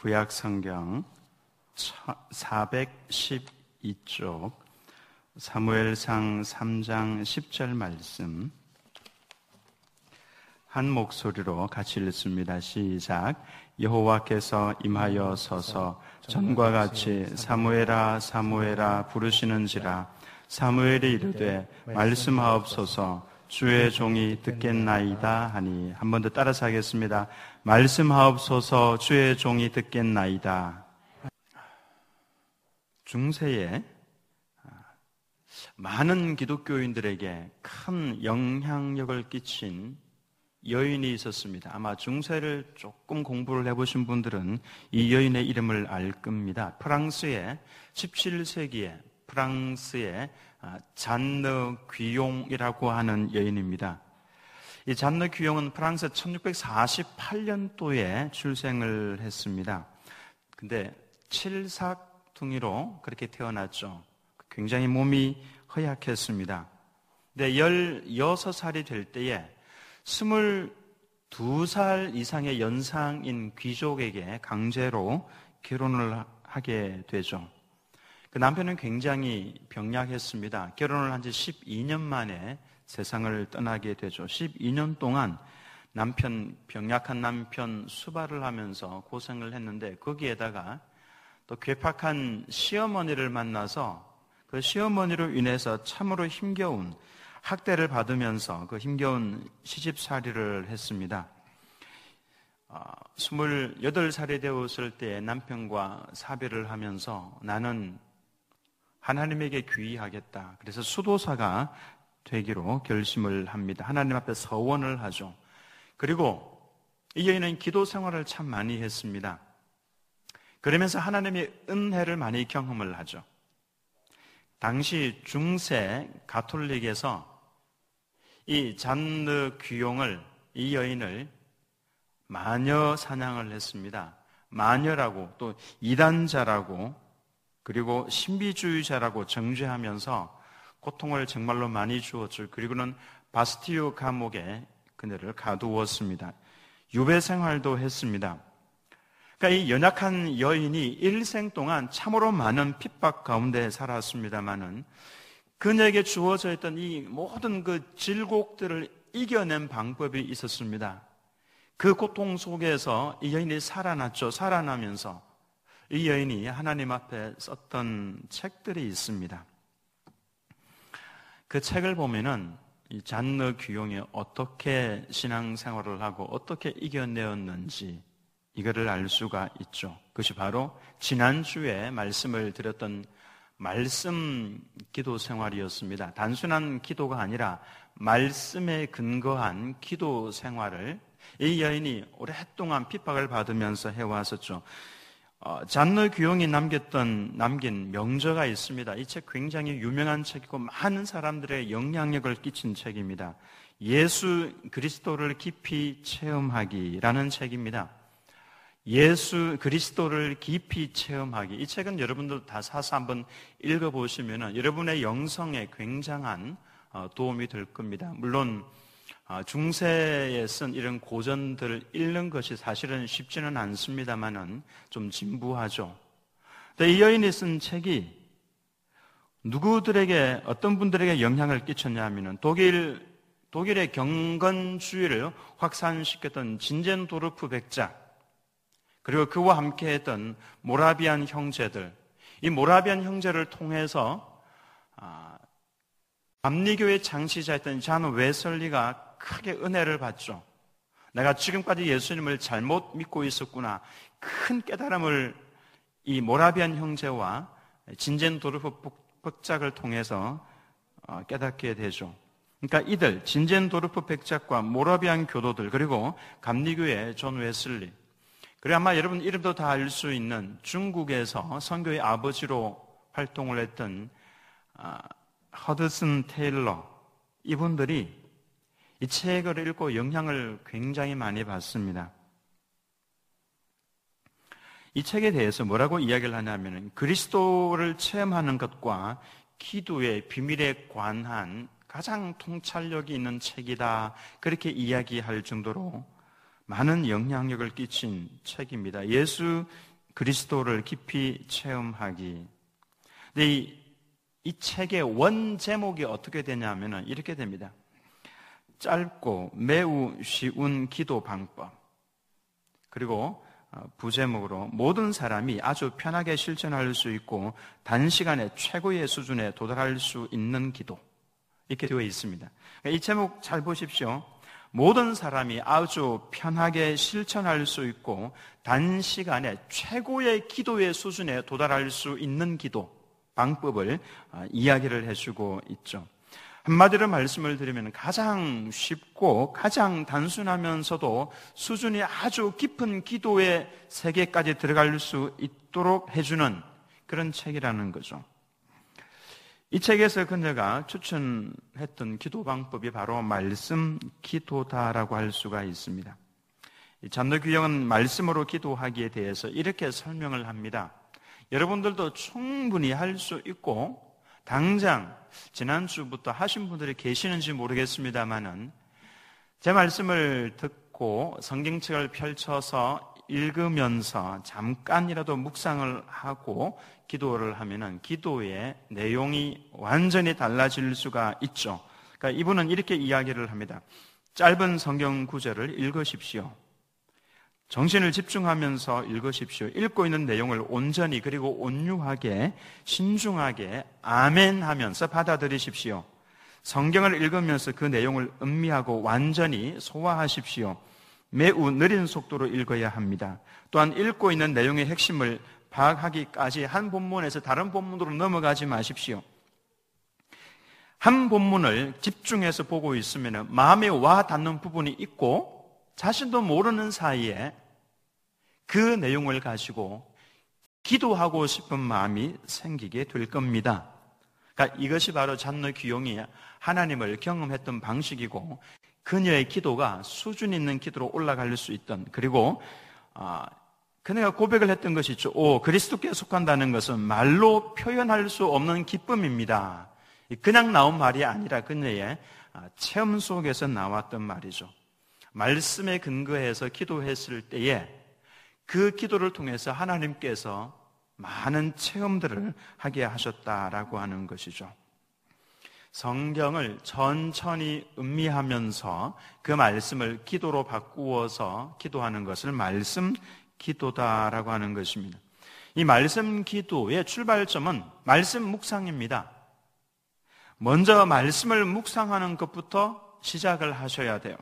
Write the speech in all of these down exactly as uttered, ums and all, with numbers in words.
구약성경 사백십이 쪽 사무엘상 삼 장 십 절 말씀 한 목소리로 같이 읽습니다. 시작. 여호와께서 임하여 서서 전과 같이 사무엘아 사무엘아 부르시는지라. 사무엘이 이르되 말씀하옵소서 주의 종이 듣겠나이다 하니. 한 번 더 따라서 하겠습니다. 말씀하옵소서 주의 종이 듣겠나이다. 중세에 많은 기독교인들에게 큰 영향력을 끼친 여인이 있었습니다. 아마 중세를 조금 공부를 해보신 분들은 이 여인의 이름을 알 겁니다. 프랑스의 십칠 세기에 프랑스의 잔느 귀용이라고 하는 여인입니다. 이 잔느 귀용은 프랑스 천육백사십팔 년도에 출생을 했습니다. 근데 칠삭둥이로 그렇게 태어났죠. 굉장히 몸이 허약했습니다. 근데 열여섯 살이 될 때에 스물두 살 이상의 연상인 귀족에게 강제로 결혼을 하게 되죠. 그 남편은 굉장히 병약했습니다. 결혼을 한 지 십이 년 만에 세상을 떠나게 되죠. 십이 년 동안 남편, 병약한 남편 수발을 하면서 고생을 했는데 거기에다가 또 괴팍한 시어머니를 만나서 그 시어머니로 인해서 참으로 힘겨운 학대를 받으면서 그 힘겨운 시집살이를 했습니다. 스물여덟 살이 되었을 때 남편과 사별을 하면서 나는 하나님에게 귀의하겠다. 그래서 수도사가 되기로 결심을 합니다. 하나님 앞에 서원을 하죠. 그리고 이 여인은 기도 생활을 참 많이 했습니다. 그러면서 하나님의 은혜를 많이 경험을 하죠. 당시 중세 가톨릭에서 이 잔느 귀용을, 이 여인을 마녀 사냥을 했습니다. 마녀라고 또 이단자라고 그리고 신비주의자라고 정죄하면서 고통을 정말로 많이 주었죠. 그리고는 바스티유 감옥에 그녀를 가두었습니다. 유배 생활도 했습니다. 그러니까 이 연약한 여인이 일생 동안 참으로 많은 핍박 가운데 살았습니다마는 그녀에게 주어져 있던 이 모든 그 질곡들을 이겨낸 방법이 있었습니다. 그 고통 속에서 이 여인이 살아났죠. 살아나면서 이 여인이 하나님 앞에 썼던 책들이 있습니다. 그 책을 보면은 이 잔느 귀용이 어떻게 신앙생활을 하고 어떻게 이겨내었는지 이거를 알 수가 있죠. 그것이 바로 지난주에 말씀을 드렸던 말씀 기도 생활이었습니다. 단순한 기도가 아니라 말씀에 근거한 기도 생활을 이 여인이 오랫동안 핍박을 받으면서 해왔었죠. 어, 잔느 귀용이 남겼던, 남긴 명저가 있습니다. 이 책 굉장히 유명한 책이고 많은 사람들의 영향력을 끼친 책입니다. 예수 그리스도를 깊이 체험하기라는 책입니다. 예수 그리스도를 깊이 체험하기. 이 책은 여러분들 다 사서 한번 읽어보시면 여러분의 영성에 굉장한 도움이 될 겁니다. 물론 중세에 쓴 이런 고전들을 읽는 것이 사실은 쉽지는 않습니다만은 좀 진부하죠. 이 여인이 쓴 책이 누구들에게, 어떤 분들에게 영향을 끼쳤냐 하면은 독일, 독일의 경건주의를 확산시켰던 진젠도르프 백작, 그리고 그와 함께 했던 모라비안 형제들, 이 모라비안 형제를 통해서 아, 감리교의 창시자였던 잔 웨슬리가 크게 은혜를 받죠. 내가 지금까지 예수님을 잘못 믿고 있었구나. 큰 깨달음을 이 모라비안 형제와 진젠도르프 백작을 통해서 깨닫게 되죠. 그러니까 이들 진젠도르프 백작과 모라비안 교도들 그리고 감리교의 존 웨슬리, 그리고 아마 여러분 이름도 다 알 수 있는 중국에서 선교의 아버지로 활동을 했던 허드슨 테일러, 이분들이 이 책을 읽고 영향을 굉장히 많이 받습니다. 이 책에 대해서 뭐라고 이야기를 하냐면 그리스도를 체험하는 것과 기도의 비밀에 관한 가장 통찰력이 있는 책이다, 그렇게 이야기할 정도로 많은 영향력을 끼친 책입니다. 예수 그리스도를 깊이 체험하기. 근데 이, 이 책의 원 제목이 어떻게 되냐면은 이렇게 됩니다. 짧고 매우 쉬운 기도 방법. 그리고 부제목으로 모든 사람이 아주 편하게 실천할 수 있고 단시간에 최고의 수준에 도달할 수 있는 기도. 이렇게 되어 있습니다. 이 제목 잘 보십시오. 모든 사람이 아주 편하게 실천할 수 있고 단시간에 최고의 기도의 수준에 도달할 수 있는 기도 방법을 이야기를 해주고 있죠. 한마디로 말씀을 드리면 가장 쉽고 가장 단순하면서도 수준이 아주 깊은 기도의 세계까지 들어갈 수 있도록 해주는 그런 책이라는 거죠. 이 책에서 그녀가 추천했던 기도 방법이 바로 말씀 기도다라고 할 수가 있습니다. 잔노규영은 말씀으로 기도하기에 대해서 이렇게 설명을 합니다. 여러분들도 충분히 할 수 있고 당장 지난주부터 하신 분들이 계시는지 모르겠습니다만은 제 말씀을 듣고 성경책을 펼쳐서 읽으면서 잠깐이라도 묵상을 하고 기도를 하면은 기도의 내용이 완전히 달라질 수가 있죠. 그러니까 이분은 이렇게 이야기를 합니다. 짧은 성경 구절을 읽으십시오. 정신을 집중하면서 읽으십시오. 읽고 있는 내용을 온전히 그리고 온유하게 신중하게 아멘 하면서 받아들이십시오. 성경을 읽으면서 그 내용을 음미하고 완전히 소화하십시오. 매우 느린 속도로 읽어야 합니다. 또한 읽고 있는 내용의 핵심을 파악하기까지 한 본문에서 다른 본문으로 넘어가지 마십시오. 한 본문을 집중해서 보고 있으면 마음에 와 닿는 부분이 있고 자신도 모르는 사이에 그 내용을 가지고 기도하고 싶은 마음이 생기게 될 겁니다. 그러니까 이것이 바로 잔노규용이 하나님을 경험했던 방식이고 그녀의 기도가 수준 있는 기도로 올라갈 수 있던, 그리고 아, 그녀가 고백을 했던 것이 있죠. 오, 그리스도께 속한다는 것은 말로 표현할 수 없는 기쁨입니다. 그냥 나온 말이 아니라 그녀의 체험 속에서 나왔던 말이죠. 말씀에 근거해서 기도했을 때에 그 기도를 통해서 하나님께서 많은 체험들을 하게 하셨다라고 하는 것이죠. 성경을 천천히 음미하면서 그 말씀을 기도로 바꾸어서 기도하는 것을 말씀 기도다라고 하는 것입니다. 이 말씀 기도의 출발점은 말씀 묵상입니다. 먼저 말씀을 묵상하는 것부터 시작을 하셔야 돼요.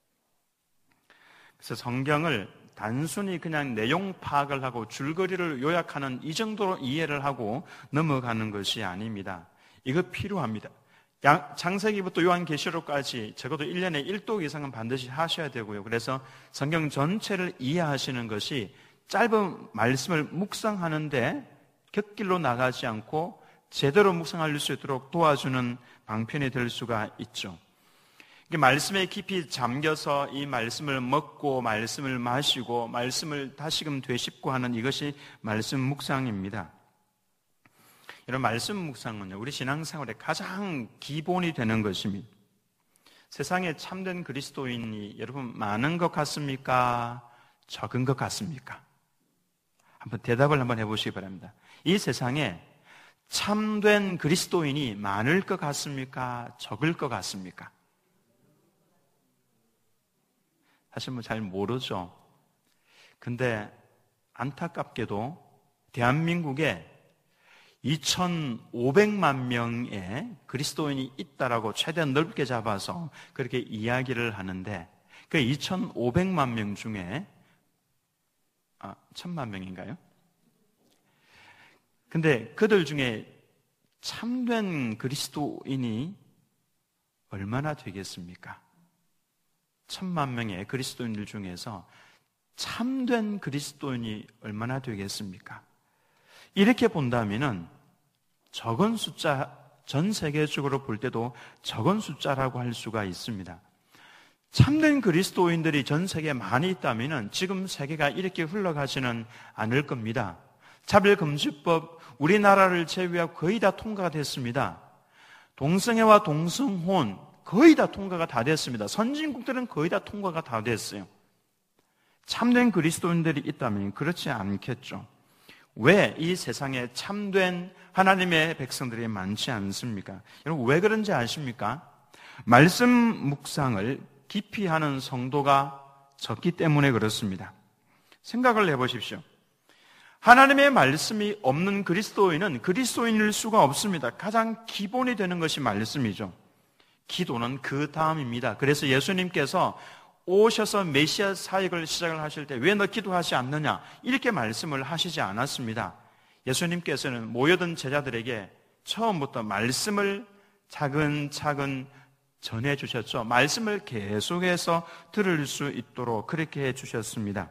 그래서 성경을 단순히 그냥 내용 파악을 하고 줄거리를 요약하는 이 정도로 이해를 하고 넘어가는 것이 아닙니다. 이거 필요합니다. 창세기부터 요한계시록까지 적어도 일 년에 일 독 이상은 반드시 하셔야 되고요. 그래서 성경 전체를 이해하시는 것이 짧은 말씀을 묵상하는데 곁길로 나가지 않고 제대로 묵상할 수 있도록 도와주는 방편이 될 수가 있죠. 말씀에 깊이 잠겨서 이 말씀을 먹고 말씀을 마시고 말씀을 다시금 되씹고 하는 이것이 말씀 묵상입니다. 이런 말씀 묵상은요, 우리 신앙생활의 가장 기본이 되는 것입니다. 세상에 참된 그리스도인이 여러분 많은 것 같습니까? 적은 것 같습니까? 한번 대답을 한번 해보시기 바랍니다. 이 세상에 참된 그리스도인이 많을 것 같습니까? 적을 것 같습니까? 사실 뭐 잘 모르죠. 근데 안타깝게도 대한민국에 이천오백만 명의 그리스도인이 있다라고 최대한 넓게 잡아서 그렇게 이야기를 하는데 그 이천오백만 명 중에 아, 천만 명인가요? 근데 그들 중에 참된 그리스도인이 얼마나 되겠습니까? 천만 명의 그리스도인들 중에서 참된 그리스도인이 얼마나 되겠습니까? 이렇게 본다면은 적은 숫자, 전 세계적으로 볼 때도 적은 숫자라고 할 수가 있습니다. 참된 그리스도인들이 전 세계에 많이 있다면은 지금 세계가 이렇게 흘러가지는 않을 겁니다. 차별금지법 우리나라를 제외하고 거의 다 통과가 됐습니다. 동성애와 동성혼 거의 다 통과가 다 됐습니다. 선진국들은 거의 다 통과가 다 됐어요. 참된 그리스도인들이 있다면 그렇지 않겠죠. 왜 이 세상에 참된 하나님의 백성들이 많지 않습니까? 여러분, 왜 그런지 아십니까? 말씀 묵상을 깊이 하는 성도가 적기 때문에 그렇습니다. 생각을 해보십시오. 하나님의 말씀이 없는 그리스도인은 그리스도인일 수가 없습니다. 가장 기본이 되는 것이 말씀이죠. 기도는 그 다음입니다. 그래서 예수님께서 오셔서 메시아 사역을 시작을 하실 때 왜 너 기도하지 않느냐 이렇게 말씀을 하시지 않았습니다. 예수님께서는 모여든 제자들에게 처음부터 말씀을 차근차근 전해주셨죠. 말씀을 계속해서 들을 수 있도록 그렇게 해주셨습니다.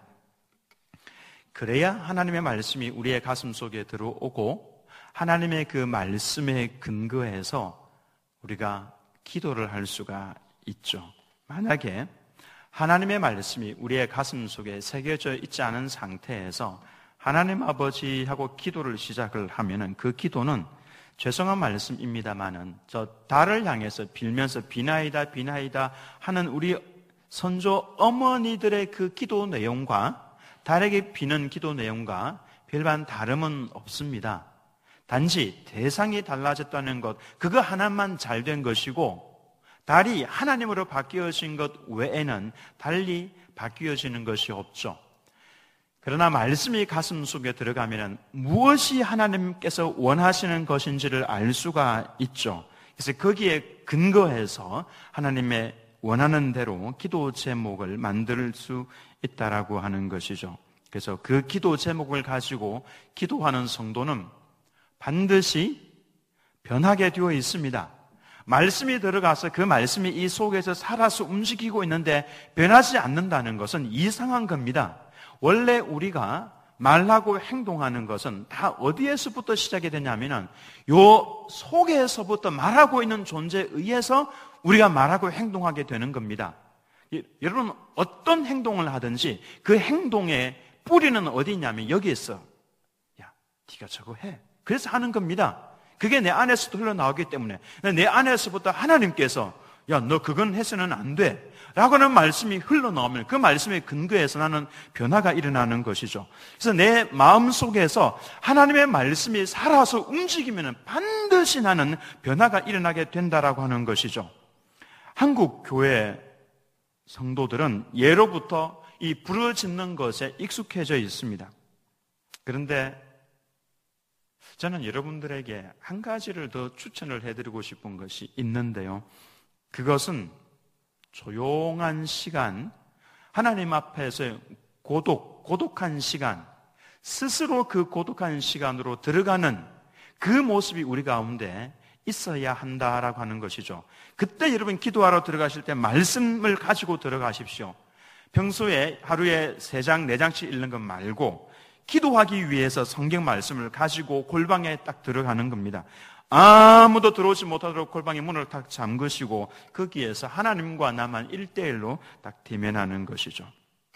그래야 하나님의 말씀이 우리의 가슴 속에 들어오고 하나님의 그 말씀에 근거해서 우리가 기도를 할 수가 있죠. 만약에 하나님의 말씀이 우리의 가슴 속에 새겨져 있지 않은 상태에서 하나님 아버지하고 기도를 시작을 하면은 그 기도는 죄송한 말씀입니다만은 저 달을 향해서 빌면서 비나이다 비나이다 하는 우리 선조 어머니들의 그 기도 내용과 달에게 비는 기도 내용과 별반 다름은 없습니다. 단지 대상이 달라졌다는 것, 그거 하나만 잘된 것이고 달이 하나님으로 바뀌어진 것 외에는 달리 바뀌어지는 것이 없죠. 그러나 말씀이 가슴 속에 들어가면 무엇이 하나님께서 원하시는 것인지를 알 수가 있죠. 그래서 거기에 근거해서 하나님의 원하는 대로 기도 제목을 만들 수 있다라고 하는 것이죠. 그래서 그 기도 제목을 가지고 기도하는 성도는 반드시 변하게 되어 있습니다. 말씀이 들어가서 그 말씀이 이 속에서 살아서 움직이고 있는데 변하지 않는다는 것은 이상한 겁니다. 원래 우리가 말하고 행동하는 것은 다 어디에서부터 시작이 되냐면은 요 속에서부터 말하고 있는 존재에 의해서 우리가 말하고 행동하게 되는 겁니다. 여러분, 어떤 행동을 하든지 그 행동의 뿌리는 어디 있냐면 여기 있어. 야, 네가 저거 해. 그래서 하는 겁니다. 그게 내 안에서도 흘러나오기 때문에 내 안에서부터 하나님께서 야, 너 그건 해서는 안 돼 라고는 말씀이 흘러나오면 그 말씀에 근거해서 나는 변화가 일어나는 것이죠. 그래서 내 마음속에서 하나님의 말씀이 살아서 움직이면 반드시 나는 변화가 일어나게 된다라고 하는 것이죠. 한국 교회 성도들은 예로부터 이 부르짖는 것에 익숙해져 있습니다. 그런데 저는 여러분들에게 한 가지를 더 추천을 해드리고 싶은 것이 있는데요. 그것은 조용한 시간, 하나님 앞에서 고독, 고독한 시간, 스스로 그 고독한 시간으로 들어가는 그 모습이 우리 가운데 있어야 한다라고 하는 것이죠. 그때 여러분 기도하러 들어가실 때 말씀을 가지고 들어가십시오. 평소에 하루에 세 장, 네 장씩 읽는 것 말고 기도하기 위해서 성경 말씀을 가지고 골방에 딱 들어가는 겁니다. 아무도 들어오지 못하도록 골방의 문을 딱 잠그시고 거기에서 하나님과 나만 일대일로 딱 대면하는 것이죠.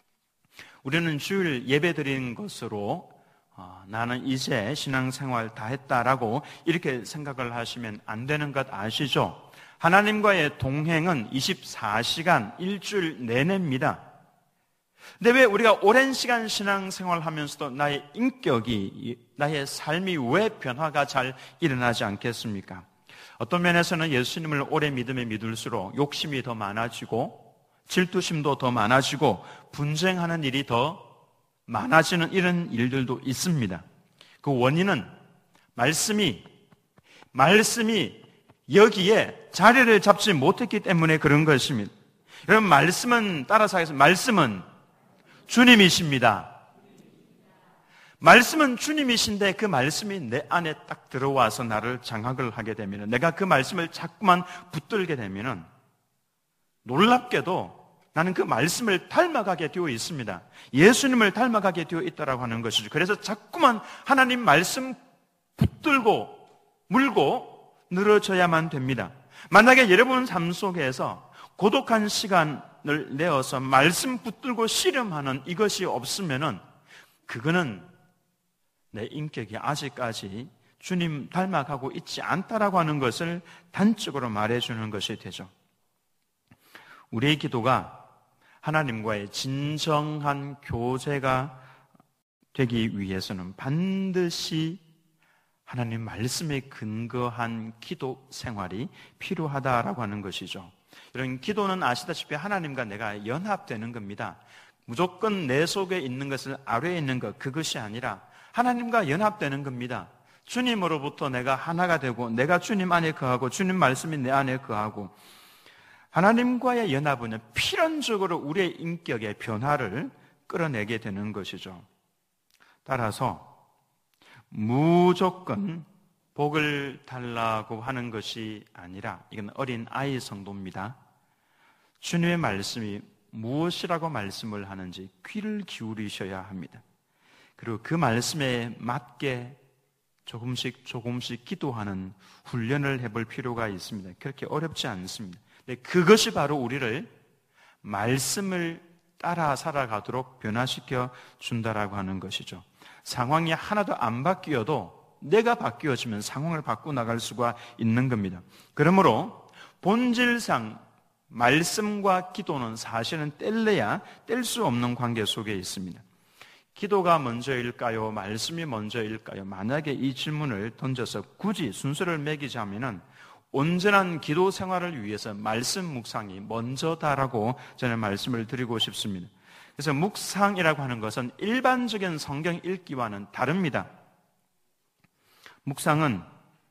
우리는 주일 예배 드리는 것으로 어, 나는 이제 신앙생활 다 했다라고 이렇게 생각을 하시면 안 되는 것 아시죠? 하나님과의 동행은 이십사 시간 일주일 내내입니다. 근데 왜 우리가 오랜 시간 신앙생활 하면서도 나의 인격이, 나의 삶이 왜 변화가 잘 일어나지 않겠습니까? 어떤 면에서는 예수님을 오래 믿으면 믿을수록 욕심이 더 많아지고 질투심도 더 많아지고 분쟁하는 일이 더 많아지는 이런 일들도 있습니다. 그 원인은 말씀이, 말씀이 여기에 자리를 잡지 못했기 때문에 그런 것입니다. 여러분, 말씀은, 따라서 하겠습니다. 말씀은 주님이십니다. 말씀은 주님이신데 그 말씀이 내 안에 딱 들어와서 나를 장악을 하게 되면, 내가 그 말씀을 자꾸만 붙들게 되면 놀랍게도 나는 그 말씀을 닮아가게 되어 있습니다. 예수님을 닮아가게 되어 있다라고 하는 것이죠. 그래서 자꾸만 하나님 말씀 붙들고 물고 늘어져야만 됩니다. 만약에 여러분 삶 속에서 고독한 시간을 내어서 말씀 붙들고 씨름하는 이것이 없으면은 그거는 내 인격이 아직까지 주님 닮아가고 있지 않다라고 하는 것을 단적으로 말해주는 것이 되죠. 우리의 기도가 하나님과의 진정한 교제가 되기 위해서는 반드시 하나님 말씀에 근거한 기도 생활이 필요하다라고 하는 것이죠. 이런 기도는 아시다시피 하나님과 내가 연합되는 겁니다. 무조건 내 속에 있는 것을 아래에 있는 것, 그것이 아니라 하나님과 연합되는 겁니다. 주님으로부터 내가 하나가 되고 내가 주님 안에 거하고 주님 말씀이 내 안에 거하고 하나님과의 연합은 필연적으로 우리의 인격의 변화를 끌어내게 되는 것이죠. 따라서 무조건 복을 달라고 하는 것이 아니라 이건 어린 아이 성도입니다. 주님의 말씀이 무엇이라고 말씀을 하는지 귀를 기울이셔야 합니다. 그리고 그 말씀에 맞게 조금씩 조금씩 기도하는 훈련을 해볼 필요가 있습니다. 그렇게 어렵지 않습니다. 근데 그것이 바로 우리를 말씀을 따라 살아가도록 변화시켜 준다라고 하는 것이죠. 상황이 하나도 안 바뀌어도 내가 바뀌어지면 상황을 바꾸어 나갈 수가 있는 겁니다. 그러므로 본질상 말씀과 기도는 사실은 뗄래야 뗄 수 없는 관계 속에 있습니다. 기도가 먼저일까요? 말씀이 먼저일까요? 만약에 이 질문을 던져서 굳이 순서를 매기자면은 온전한 기도 생활을 위해서 말씀 묵상이 먼저다라고 저는 말씀을 드리고 싶습니다. 그래서 묵상이라고 하는 것은 일반적인 성경 읽기와는 다릅니다. 묵상은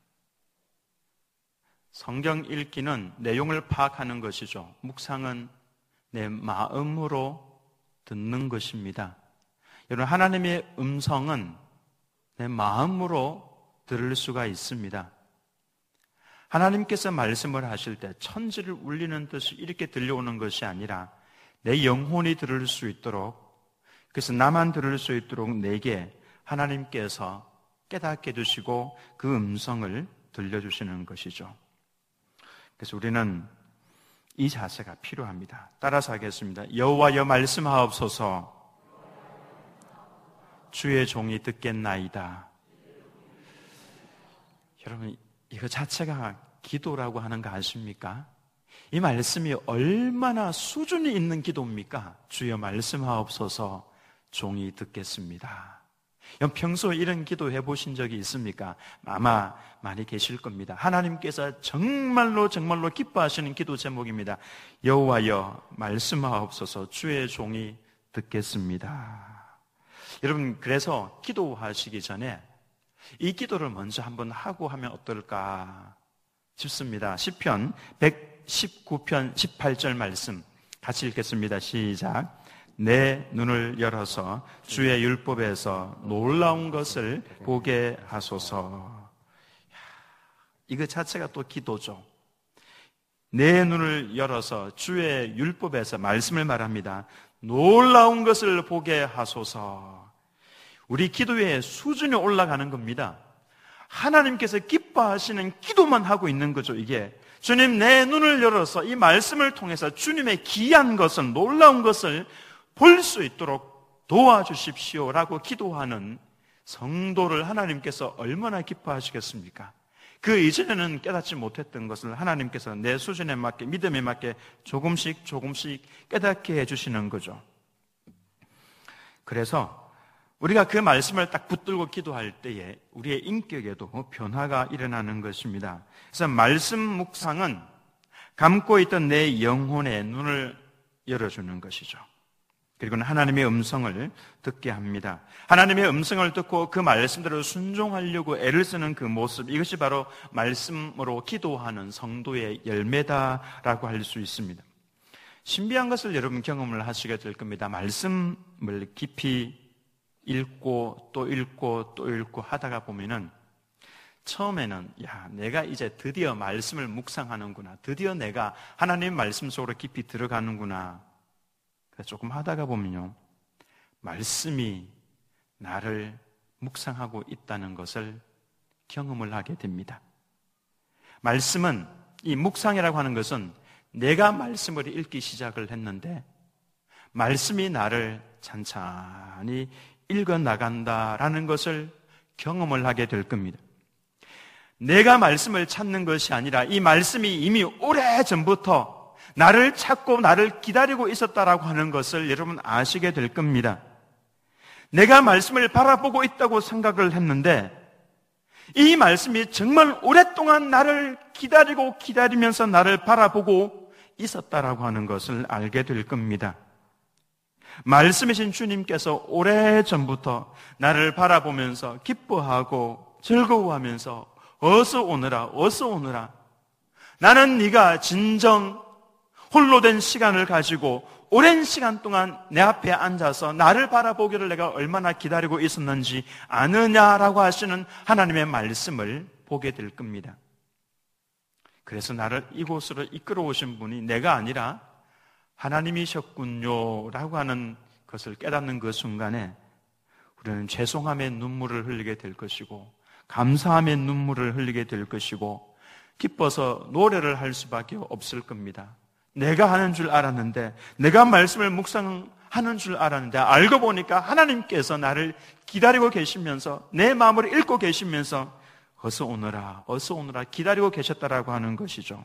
성경 읽기는 내용을 파악하는 것이죠. 묵상은 내 마음으로 듣는 것입니다. 여러분, 하나님의 음성은 내 마음으로 들을 수가 있습니다. 하나님께서 말씀을 하실 때 천지를 울리는 듯이 이렇게 들려오는 것이 아니라 내 영혼이 들을 수 있도록, 그래서 나만 들을 수 있도록 내게 하나님께서 깨닫게 해주시고 그 음성을 들려주시는 것이죠. 그래서 우리는 이 자세가 필요합니다. 따라서 하겠습니다. 여호와여 말씀하옵소서. 주의 종이 듣겠나이다. 여러분, 이거 자체가 기도라고 하는 거 아십니까? 이 말씀이 얼마나 수준이 있는 기도입니까? 주여 말씀하옵소서, 종이 듣겠습니다. 평소에 이런 기도 해보신 적이 있습니까? 아마 많이 계실 겁니다. 하나님께서 정말로 정말로 기뻐하시는 기도 제목입니다. 여호와여 말씀하옵소서, 주의 종이 듣겠습니다. 여러분, 그래서 기도하시기 전에 이 기도를 먼저 한번 하고 하면 어떨까 싶습니다. 시편 백십구 편 십팔 절 말씀 같이 읽겠습니다. 시작. 내 눈을 열어서 주의 율법에서 놀라운 것을 보게 하소서. 이거 자체가 또 기도죠. 내 눈을 열어서 주의 율법에서 말씀을 말합니다. 놀라운 것을 보게 하소서. 우리 기도의 수준이 올라가는 겁니다. 하나님께서 기뻐하시는 기도만 하고 있는 거죠. 이게 주님, 내 눈을 열어서 이 말씀을 통해서 주님의 귀한 것은, 놀라운 것을 볼 수 있도록 도와주십시오라고 기도하는 성도를 하나님께서 얼마나 기뻐하시겠습니까? 그 이전에는 깨닫지 못했던 것을 하나님께서 내 수준에 맞게, 믿음에 맞게 조금씩 조금씩 깨닫게 해주시는 거죠. 그래서 우리가 그 말씀을 딱 붙들고 기도할 때에 우리의 인격에도 변화가 일어나는 것입니다. 그래서 말씀 묵상은 감고 있던 내 영혼의 눈을 열어주는 것이죠. 그리고는 하나님의 음성을 듣게 합니다. 하나님의 음성을 듣고 그 말씀대로 순종하려고 애를 쓰는 그 모습, 이것이 바로 말씀으로 기도하는 성도의 열매다라고 할 수 있습니다. 신비한 것을 여러분 경험을 하시게 될 겁니다. 말씀을 깊이 읽고 또 읽고 또 읽고 하다가 보면은 처음에는 야, 내가 이제 드디어 말씀을 묵상하는구나, 드디어 내가 하나님 말씀 속으로 깊이 들어가는구나. 조금 하다가 보면요, 말씀이 나를 묵상하고 있다는 것을 경험을 하게 됩니다. 말씀은, 이 묵상이라고 하는 것은 내가 말씀을 읽기 시작을 했는데 말씀이 나를 찬찬히 읽어나간다라는 것을 경험을 하게 될 겁니다. 내가 말씀을 찾는 것이 아니라 이 말씀이 이미 오래전부터 나를 찾고 나를 기다리고 있었다라고 하는 것을 여러분 아시게 될 겁니다. 내가 말씀을 바라보고 있다고 생각을 했는데 이 말씀이 정말 오랫동안 나를 기다리고 기다리면서 나를 바라보고 있었다라고 하는 것을 알게 될 겁니다. 말씀이신 주님께서 오래전부터 나를 바라보면서 기뻐하고 즐거워하면서 어서 오너라, 어서 오너라. 나는 네가 진정 홀로 된 시간을 가지고 오랜 시간 동안 내 앞에 앉아서 나를 바라보기를 내가 얼마나 기다리고 있었는지 아느냐라고 하시는 하나님의 말씀을 보게 될 겁니다. 그래서 나를 이곳으로 이끌어 오신 분이 내가 아니라 하나님이셨군요 라고 하는 것을 깨닫는 그 순간에 우리는 죄송함의 눈물을 흘리게 될 것이고 감사함의 눈물을 흘리게 될 것이고 기뻐서 노래를 할 수밖에 없을 겁니다. 내가 하는 줄 알았는데, 내가 말씀을 묵상하는 줄 알았는데 알고 보니까 하나님께서 나를 기다리고 계시면서 내 마음을 읽고 계시면서 어서 오너라, 어서 오너라 기다리고 계셨다라고 하는 것이죠.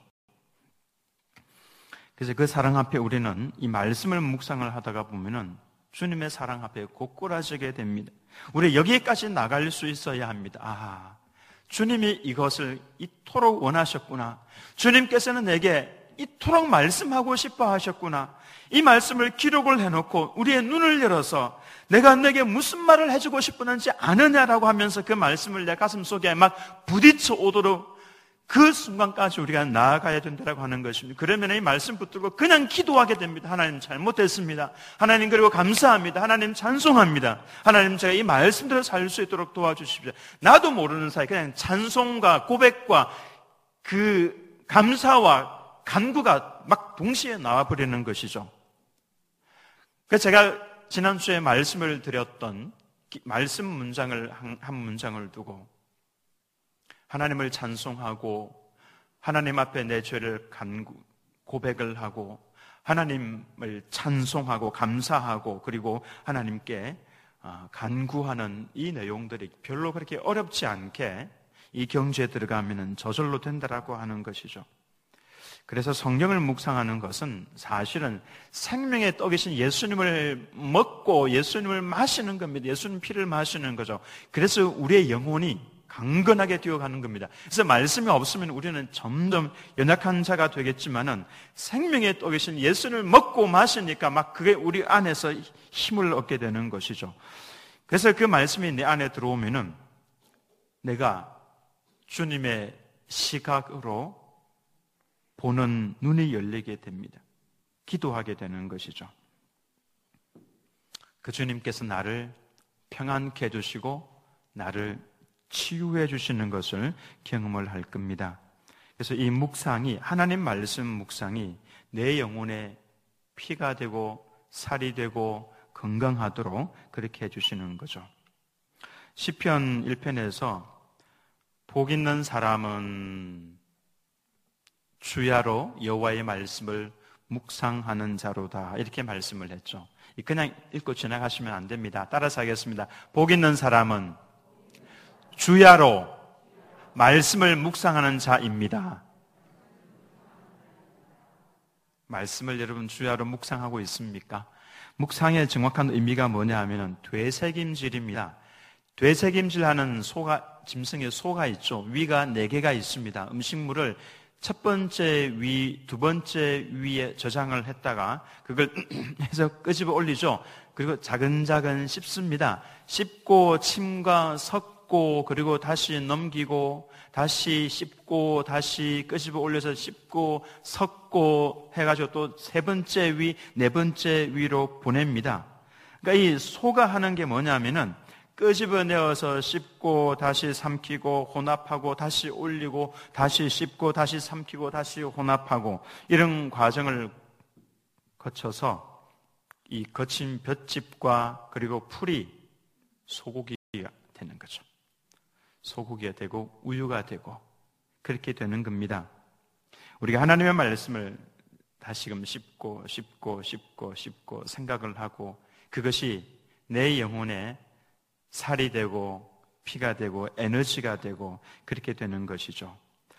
그래서 그 사랑 앞에 우리는 이 말씀을 묵상을 하다가 보면은 주님의 사랑 앞에 고꾸라지게 됩니다. 우리 여기까지 나갈 수 있어야 합니다. 아, 주님이 이것을 이토록 원하셨구나. 주님께서는 내게 이토록 말씀하고 싶어 하셨구나. 이 말씀을 기록을 해놓고 우리의 눈을 열어서 내가 내게 무슨 말을 해주고 싶었는지 아느냐라고 하면서 그 말씀을 내 가슴 속에 막 부딪혀 오도록 그 순간까지 우리가 나아가야 된다고 하는 것입니다. 그러면 이 말씀 붙들고 그냥 기도하게 됩니다. 하나님 잘못했습니다. 하나님 그리고 감사합니다. 하나님 찬송합니다. 하나님 제가 이 말씀대로 살 수 있도록 도와주십시오. 나도 모르는 사이 그냥 찬송과 고백과 그 감사와 간구가 막 동시에 나와버리는 것이죠. 그래서 제가 지난주에 말씀을 드렸던 말씀 문장을 한 문장을 두고 하나님을 찬송하고 하나님 앞에 내 죄를 간구, 고백을 하고 하나님을 찬송하고 감사하고 그리고 하나님께 간구하는 이 내용들이 별로 그렇게 어렵지 않게 이 경주에 들어가면 저절로 된다라고 하는 것이죠. 그래서 성경을 묵상하는 것은 사실은 생명의 떡이신 예수님을 먹고 예수님을 마시는 겁니다. 예수님 피를 마시는 거죠. 그래서 우리의 영혼이 강건하게 뛰어가는 겁니다. 그래서 말씀이 없으면 우리는 점점 연약한 자가 되겠지만은 생명의 떡이신 예수님을 먹고 마시니까 막 그게 우리 안에서 힘을 얻게 되는 것이죠. 그래서 그 말씀이 내 안에 들어오면은 내가 주님의 시각으로 보는 눈이 열리게 됩니다. 기도하게 되는 것이죠. 그 주님께서 나를 평안케 해주시고 나를 치유해 주시는 것을 경험을 할 겁니다. 그래서 이 묵상이, 하나님 말씀 묵상이 내 영혼에 피가 되고 살이 되고 건강하도록 그렇게 해주시는 거죠. 시편 일 편에서 복 있는 사람은 주야로 여호와의 말씀을 묵상하는 자로다 이렇게 말씀을 했죠. 그냥 읽고 지나가시면 안 됩니다. 따라서 하겠습니다. 복 있는 사람은 주야로 말씀을 묵상하는 자입니다. 말씀을 여러분 주야로 묵상하고 있습니까? 묵상의 정확한 의미가 뭐냐 하면 되새김질입니다. 되새김질하는 소가, 짐승의 소가 있죠. 위가 네 개가 있습니다. 음식물을 첫 번째 위, 두 번째 위에 저장을 했다가 그걸 해서 끄집어 올리죠. 그리고 자근자근 씹습니다. 씹고 침과 섞고 그리고 다시 넘기고 다시 씹고 다시 끄집어 올려서 씹고 섞고 해가지고 또 세 번째 위, 네 번째 위로 보냅니다. 그러니까 이 소가 하는 게 뭐냐면은 끄집어내어서 씹고 다시 삼키고 혼합하고 다시 올리고 다시 씹고 다시 삼키고 다시 혼합하고 이런 과정을 거쳐서 이 거친 볏짚과 그리고 풀이 소고기가 되는 거죠. 소고기가 되고 우유가 되고 그렇게 되는 겁니다. 우리가 하나님의 말씀을 다시금 씹고 씹고 씹고 씹고 생각을 하고 그것이 내 영혼에 살이 되고 피가 되고 에너지가 되고 그렇게 되는 것이죠.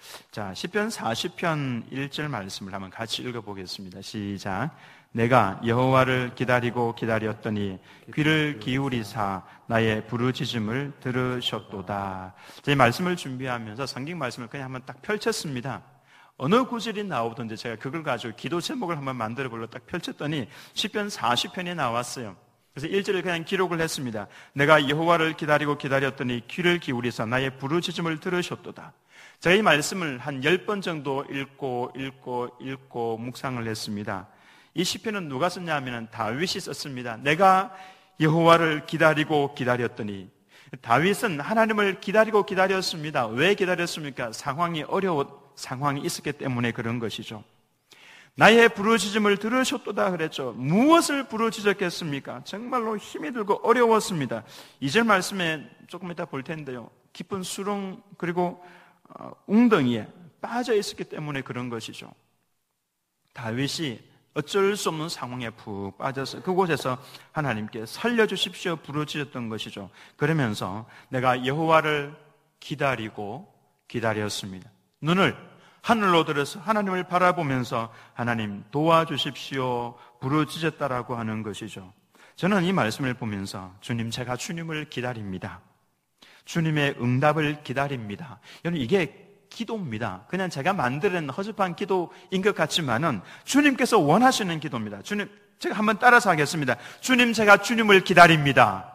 자, 시편 사십 편 일 절 말씀을 한번 같이 읽어보겠습니다. 시작. 내가 여호와를 기다리고 기다렸더니 귀를 기울이사 나의 부르짖음을 들으셨도다. 제 말씀을 준비하면서 성경 말씀을 그냥 한번 딱 펼쳤습니다. 어느 구절이 나오든지 제가 그걸 가지고 기도 제목을 한번 만들어 보려고 딱 펼쳤더니 시편 사십 편이 나왔어요. 그래서 일 절을 그냥 기록을 했습니다. 내가 여호와를 기다리고 기다렸더니 귀를 기울이사 나의 부르짖음을 들으셨도다. 제가 이 말씀을 한 열 번 정도 읽고 읽고 읽고 묵상을 했습니다. 이 시편은 누가 썼냐 하면 다윗이 썼습니다. 내가 여호와를 기다리고 기다렸더니, 다윗은 하나님을 기다리고 기다렸습니다. 왜 기다렸습니까? 상황이 어려운 상황이 있었기 때문에 그런 것이죠. 나의 부르짖음을 들으셨도다 그랬죠. 무엇을 부르짖었겠습니까? 정말로 힘이 들고 어려웠습니다. 이 절 말씀에 조금 이따 볼 텐데요. 깊은 수렁 그리고 웅덩이에 빠져 있었기 때문에 그런 것이죠. 다윗이 어쩔 수 없는 상황에 푹 빠져서 그곳에서 하나님께 살려주십시오 부르짖었던 것이죠. 그러면서 내가 여호와를 기다리고 기다렸습니다. 눈을 하늘로 들어서 하나님을 바라보면서 하나님 도와주십시오 부르짖었다라고 하는 것이죠. 저는 이 말씀을 보면서 주님, 제가 주님을 기다립니다. 주님의 응답을 기다립니다. 여러분, 이게 기도입니다. 그냥 제가 만들어낸 허접한 기도인 것 같지만은 주님께서 원하시는 기도입니다. 주님, 제가 한번 따라서 하겠습니다. 주님, 제가 주님을 기다립니다.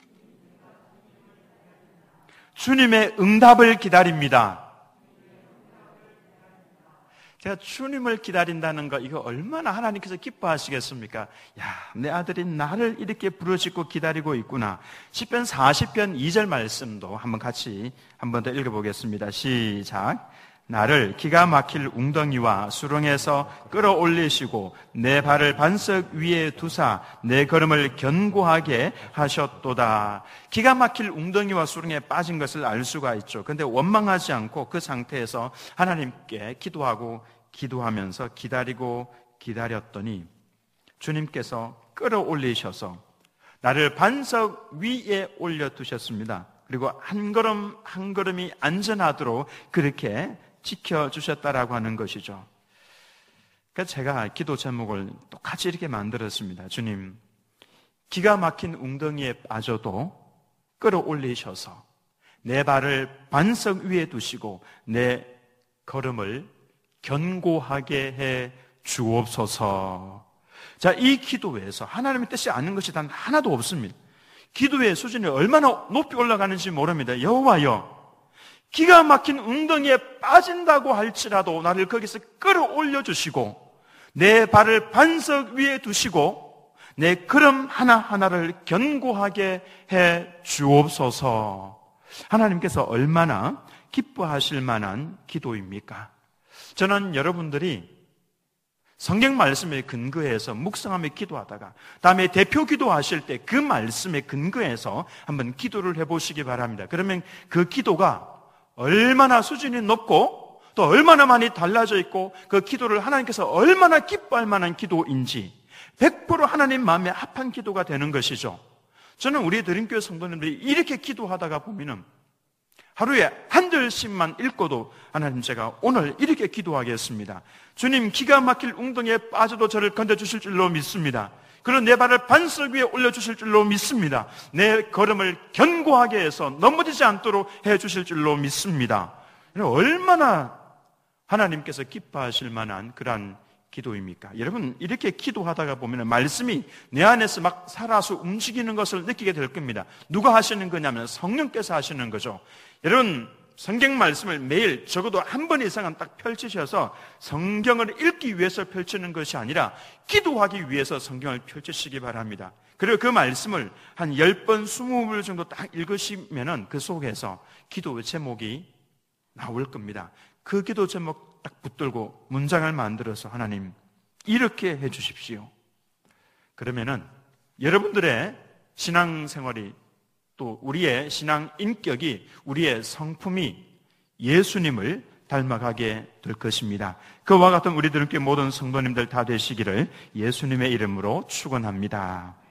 주님의 응답을 기다립니다. 제가 주님을 기다린다는 거, 이거 얼마나 하나님께서 기뻐하시겠습니까? 야, 내 아들이 나를 이렇게 부르짖고 기다리고 있구나. 시편 사십 편 이 절 말씀도 한번 같이 한 번 더 읽어보겠습니다. 시작. 나를 기가 막힐 웅덩이와 수렁에서 끌어올리시고 내 발을 반석 위에 두사 내 걸음을 견고하게 하셨도다. 기가 막힐 웅덩이와 수렁에 빠진 것을 알 수가 있죠. 그런데 원망하지 않고 그 상태에서 하나님께 기도하고 기도하면서 기다리고 기다렸더니 주님께서 끌어올리셔서 나를 반석 위에 올려두셨습니다. 그리고 한 걸음 한 걸음이 안전하도록 그렇게 지켜주셨다라고 하는 것이죠. 그래서 제가 기도 제목을 똑같이 이렇게 만들었습니다. 주님, 기가 막힌 웅덩이에 빠져도 끌어올리셔서 내 발을 반석 위에 두시고 내 걸음을 견고하게 해 주옵소서. 자, 이 기도에서 하나님의 뜻이 아닌 것이 단 하나도 없습니다. 기도의 수준이 얼마나 높이 올라가는지 모릅니다. 여호와여, 기가 막힌 웅덩이에 빠진다고 할지라도 나를 거기서 끌어올려 주시고 내 발을 반석 위에 두시고 내 걸음 하나하나를 견고하게 해 주옵소서. 하나님께서 얼마나 기뻐하실 만한 기도입니까? 저는 여러분들이 성경 말씀에 근거해서 묵상하며 기도하다가 다음에 대표 기도하실 때 그 말씀에 근거해서 한번 기도를 해보시기 바랍니다. 그러면 그 기도가 얼마나 수준이 높고 또 얼마나 많이 달라져 있고 그 기도를 하나님께서 얼마나 기뻐할 만한 기도인지 백 퍼센트 하나님 마음에 합한 기도가 되는 것이죠. 저는 우리 드림교회 성도님들이 이렇게 기도하다가 보면은 하루에 한 절씩만 읽고도 하나님, 제가 오늘 이렇게 기도하겠습니다. 주님, 기가 막힐 웅덩이에 빠져도 저를 건져주실 줄로 믿습니다. 그리고 내 발을 반석 위에 올려주실 줄로 믿습니다. 내 걸음을 견고하게 해서 넘어지지 않도록 해주실 줄로 믿습니다. 얼마나 하나님께서 기뻐하실 만한 그러한 기도입니까? 여러분, 이렇게 기도하다가 보면 말씀이 내 안에서 막 살아서 움직이는 것을 느끼게 될 겁니다. 누가 하시는 거냐면 성령께서 하시는 거죠. 여러분, 성경 말씀을 매일 적어도 한 번 이상은 딱 펼치셔서 성경을 읽기 위해서 펼치는 것이 아니라 기도하기 위해서 성경을 펼치시기 바랍니다. 그리고 그 말씀을 한 열 번, 스무 번 정도 딱 읽으시면은 그 속에서 기도 제목이 나올 겁니다. 그 기도 제목 딱 붙들고 문장을 만들어서 하나님, 이렇게 해 주십시오. 그러면은 여러분들의 신앙생활이 또 우리의 신앙 인격이, 우리의 성품이 예수님을 닮아가게 될 것입니다. 그와 같은 우리들께 모든 성도님들 다 되시기를 예수님의 이름으로 축원합니다.